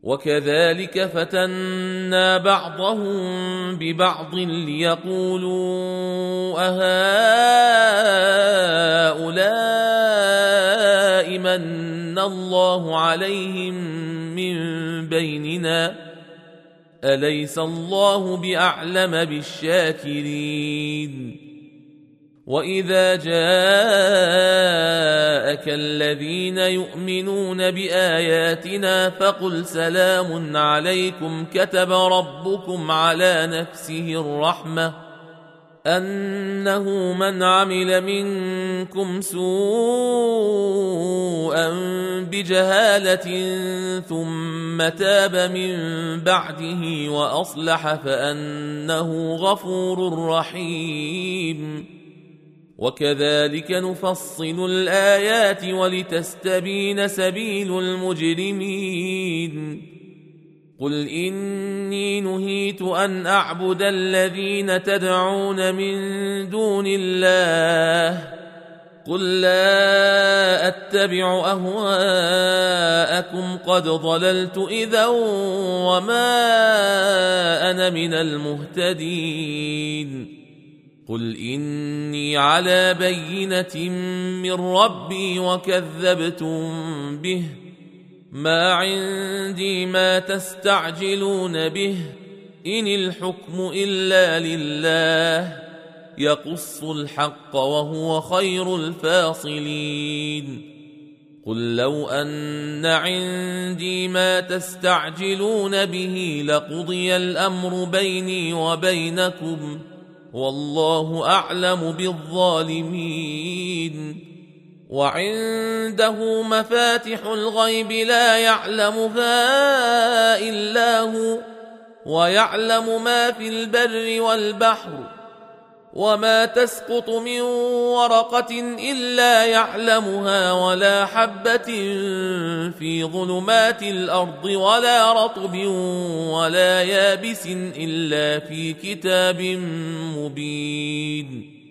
وكذلك فتنا بعضهم ببعض ليقولوا أهؤلاء من الله عليهم من بيننا أليس الله بأعلم بالشاكرين وإذا جاءك الذين يؤمنون بآياتنا فقل سلام عليكم كتب ربكم على نفسه الرحمة أنه من عمل منكم سوءا بجهالة ثم تاب من بعده وأصلح فأنه غفور رحيم وكذلك نفصل الآيات ولتستبين سبيل المجرمين قل إني نهيت أن أعبد الذين تدعون من دون الله قل لا أتبع أهواءكم قد ضللت إذا وما أنا من المهتدين قل إني على بينة من ربي وكذبتم به ما عندي ما تستعجلون به إن الحكم إلا لله يقص الحق وهو خير الفاصلين قل لو أن عندي ما تستعجلون به لقضي الأمر بيني وبينكم والله أعلم بالظالمين وعنده مفاتح الغيب لا يعلمها إلا هو ويعلم ما في البر والبحر وما تسقط من ورقة إلا يعلمها ولا حبة في ظلمات الأرض ولا رطب ولا يابس إلا في كتاب مبين